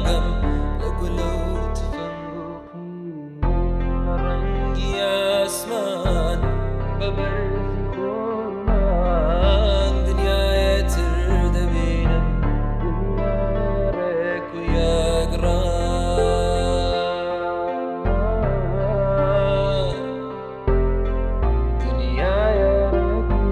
تێناگەم لە گولە و تفەنگ و قین لە ڕەنگی ئاسمان بە بەرزی خۆرمان دنیایەتر دەبینم دنیای ڕێک و یەکڕان دنیای ڕێک و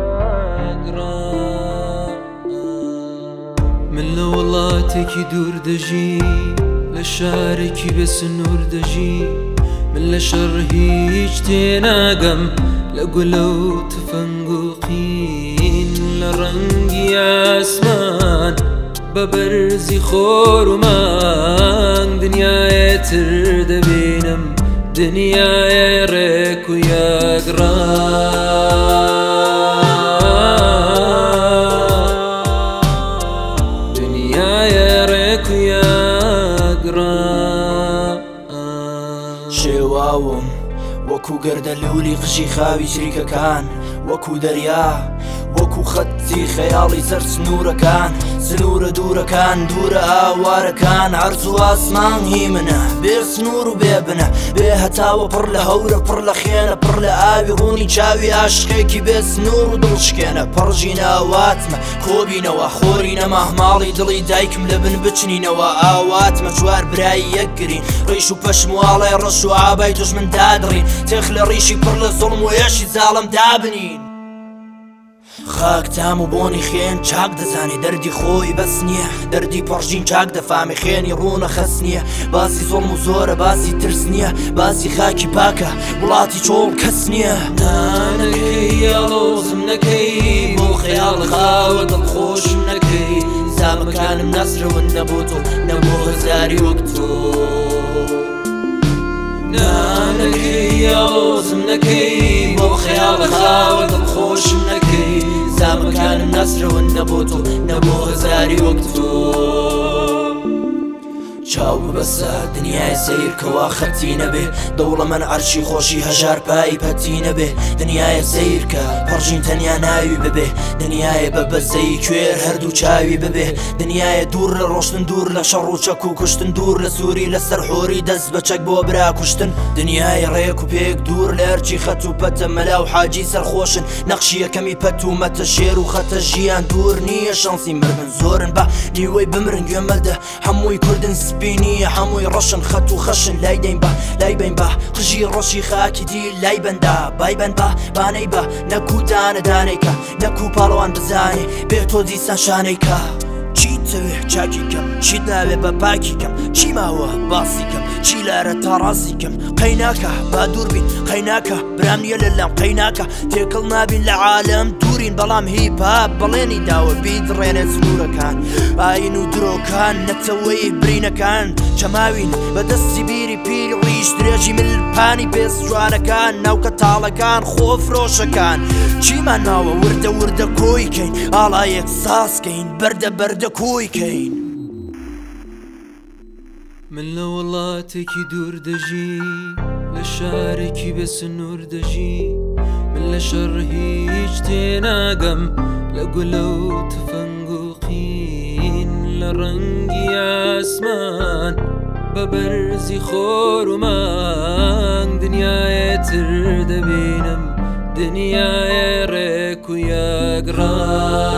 یەکڕان من لە وڵاتێکی دوور دەژی لە شارێکی بە سنوور دەژی من لە شەڕ هیچ تێناگەم لە گولە و تفەنگ و قین لە ڕەنگی ئاسمان بە بەرزی خۆر و مانگ دنیایەتر دەبینم دنیای ڕێک و یەکڕان دنیای ڕێک و یەکڕان شێواوم وەکو گەردە لولی قژی خاوی چریکەکان وەکو دەریا وەکو خەتی خەیاڵی سەر سنوورەکان سنوورە دوورەکان دوورە ئاوارەکان عەرز و ئاسمان هی منە بێ سنوور و بێبنە بێ هەتاوە پڕ لە هەورە پڕ لە خێنە پڕ لە ئاوی ڕوونی چاوی عاشقێکی بێ سنوور و دڵشکێنە پڕژی ناواتمە کۆبینەوە خۆری نەماهماڵی دڵی دایکم لە بن بچنینەوە ئاواتمە چوار برایی یەکگرین ڕیش و پەشمواڵی ڕەش و ئابای دوژمن دادڕین تێخ لە ڕیشی پڕ لە زوڵم و هێشی زاڵم دابنین خاک تام و بۆنی خێن چاک دەزانێ دەردی خۆی بەس نییە دەردی پڕژین چاک دەفامێ خێنی ڕوونە خەس نییە باسی زۆڵم و زۆرە باسی ترس نییە باسی خاکی پاکە وڵاتی چۆڵ کەس نییە نانەکەی یاڵۆزم نەکەی بۆ خەیاڵ خاوە دڵخۆشم نەکەی زامەکانم نەسرەون نەبۆ تۆ نەبۆ هەزاری وەک تۆ نانەکەی یاڵۆزم نەکەی بۆ خەیاڵ خاوە دڵخۆشم نەکەی زامەکانم نەسرەون نەبۆ تۆ نەبۆ هەزاری وەک تۆ چاو بەسە دنیای سیرکەوا خەتی نەبێ دەوڵەمەن عەرشی خۆشی هەژار پایی پەتی نەبێ دنیای سیرکە پڕژین تەنیا ناوی ببێ دنیای بە بەزەی کوێر هەردوو چاوی ببێ دنیای دوور لە ڕۆشتن دوور لە شەڕ و چەک و کوشتن دوور لە سووری لەسەر حۆری دەست بە چەک بۆ برا کوشتن دنیای ڕێک و پێک دوور لە هەرچی خەت و پەتە مەلا و حاجی سەرخۆشن نەخشی یەکەمی پەت و مەتە شێر و خەتە ژیان دوور نییە شانسی مردن زۆرن بە نیوەی بمرن گوێمەدە هەمووی کوردن سپینیە هەمووی ڕەشن خەت و خەشن لای دەین بە لای بین بە قژی ڕۆشی خاکی دی لای بەندا بایبەن بە بانەی بە نەکوتانە دانێکە نەکو پاڵەوان بزانێ بێ تۆ دیسان شانێکە چیتەوێ چاکی کەم چیت ناوێ بە پاکی کەم چی ماوە باسی کەم چی لارە تا ڕاستی کەم قەیناکە با دوور بین قەیناکە برام نییە لەلام قەیناکە تێکەڵ نابین لە عالەم دوورین بەڵام هیپا بەڵێنی داوە بیدڕێنێ سنوورەکان ئاین و درۆکان نەتەوەی برینەکان چەماوین بەدەستی بیری پیر ڕیش درێژی ملپانی بێز جوانەکان ناوکە تاڵەکان خۆفرۆشەکان چیمان ناوە وردە وردە کۆی کەین ئاڵایەک ساسکەین بەردە بەردە کۆی کەین من لە وڵاتێکی دوور دەژی لە شارێکی بە سنوور دەژی من لە شەڕ هیچ تێناگەم لە گولە و تفەنگ و قین لە ڕەنگی ئاسمان بە بەرزی خۆر و مانگ دنیایەتر دەبینم دنیای ڕێک و یەکڕان